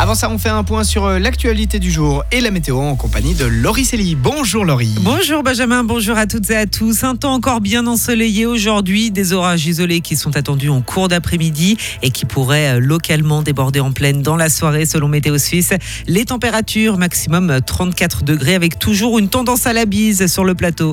Avant ça, on fait un point sur l'actualité du jour et la météo en compagnie de Laurie Célie. Bonjour Laurie. Bonjour Benjamin, bonjour à toutes et à tous. Un temps encore bien ensoleillé aujourd'hui, des orages isolés qui sont attendus en cours d'après-midi et qui pourraient localement déborder en pleine dans la soirée selon Météo Suisse. Les températures maximum 34 degrés avec toujours une tendance à la bise sur le plateau.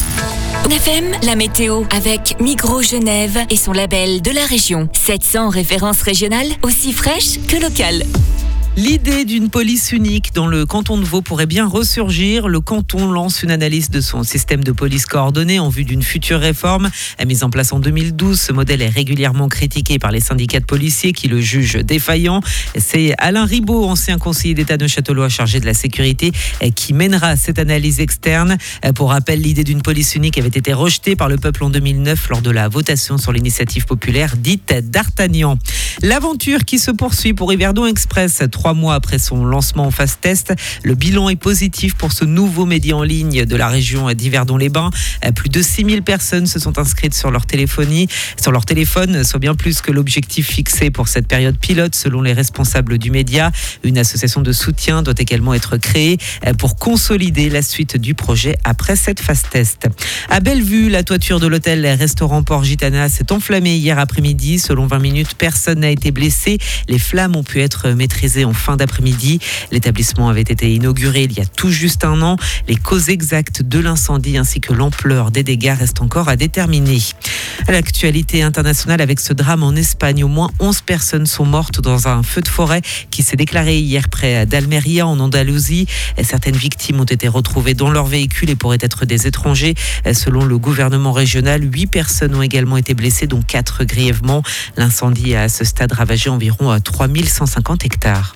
FM, la météo avec Migros Genève et son label de la région. 700 références régionales aussi fraîches que locales. L'idée d'une police unique dans le canton de Vaud pourrait bien ressurgir. Le canton lance une analyse de son système de police coordonnée en vue d'une future réforme. Mise en place en 2012, ce modèle est régulièrement critiqué par les syndicats de policiers qui le jugent défaillant. C'est Alain Ribaud, ancien conseiller d'État de Châtellerault chargé de la sécurité, qui mènera cette analyse externe. Pour rappel, l'idée d'une police unique avait été rejetée par le peuple en 2009 lors de la votation sur l'initiative populaire dite d'Artagnan. L'aventure qui se poursuit pour Yverdon Express. 3 mois après son lancement en phase test, le bilan est positif pour ce nouveau média en ligne de la région d'Yverdon-les-Bains. Plus de 6000 personnes se sont inscrites sur leur téléphone, soit bien plus que l'objectif fixé pour cette période pilote selon les responsables du média. Une association de soutien doit également être créée pour consolider la suite du projet après cette phase test. À Bellevue, la toiture de l'hôtel-restaurant Port Gitana s'est enflammée hier après-midi. Selon 20 minutes, personne n'a été blessé. Les flammes ont pu être maîtrisées en fin d'après-midi. L'établissement avait été inauguré il y a tout juste un an. Les causes exactes de l'incendie ainsi que l'ampleur des dégâts restent encore à déterminer. À l'actualité internationale avec ce drame en Espagne, au moins 11 personnes sont mortes dans un feu de forêt qui s'est déclaré hier près d'Almeria en Andalousie. Certaines victimes ont été retrouvées dans leur véhicule et pourraient être des étrangers. Selon le gouvernement régional, 8 personnes ont également été blessées, dont 4 grièvement. L'incendie a à ce stade ravagé environ 3150 hectares.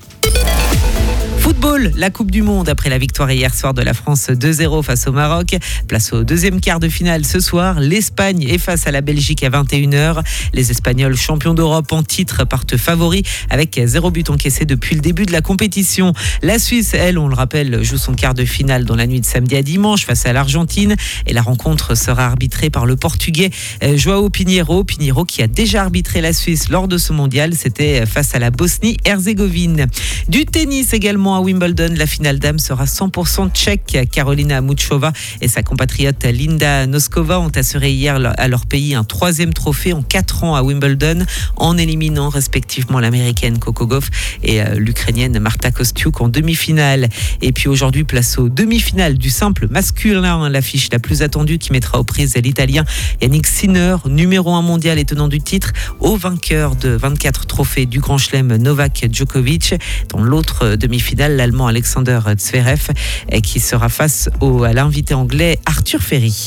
Football, la Coupe du Monde après la victoire hier soir de la France 2-0 face au Maroc. Place au deuxième quart de finale ce soir. L'Espagne est face à la Belgique à 21h. Les Espagnols champions d'Europe en titre partent favoris avec 0 but encaissé depuis le début de la compétition. La Suisse, elle, on le rappelle, joue son quart de finale dans la nuit de samedi à dimanche face à l'Argentine. Et la rencontre sera arbitrée par le Portugais João Pinheiro. Pinheiro qui a déjà arbitré la Suisse lors de ce mondial. C'était face à la Bosnie-Herzégovine. Du tennis également à Wimbledon, la finale dame sera 100% tchèque. Karolina Muchova et sa compatriote Linda Noskova ont assuré hier à leur pays un 3e trophée en 4 ans à Wimbledon en éliminant respectivement l'américaine Coco Gauff et l'ukrainienne Marta Kostyuk en demi-finale. Et puis aujourd'hui, place aux demi-finales du simple masculin, l'affiche la plus attendue qui mettra aux prises l'italien Yannick Sinner, numéro 1 mondial et tenant du titre, au vainqueur de 24 trophées du Grand Chelem Novak Djokovic. Dans l'autre demi-finale, l'Allemand Alexander Zverev qui sera face à l'invité anglais Arthur Ferry.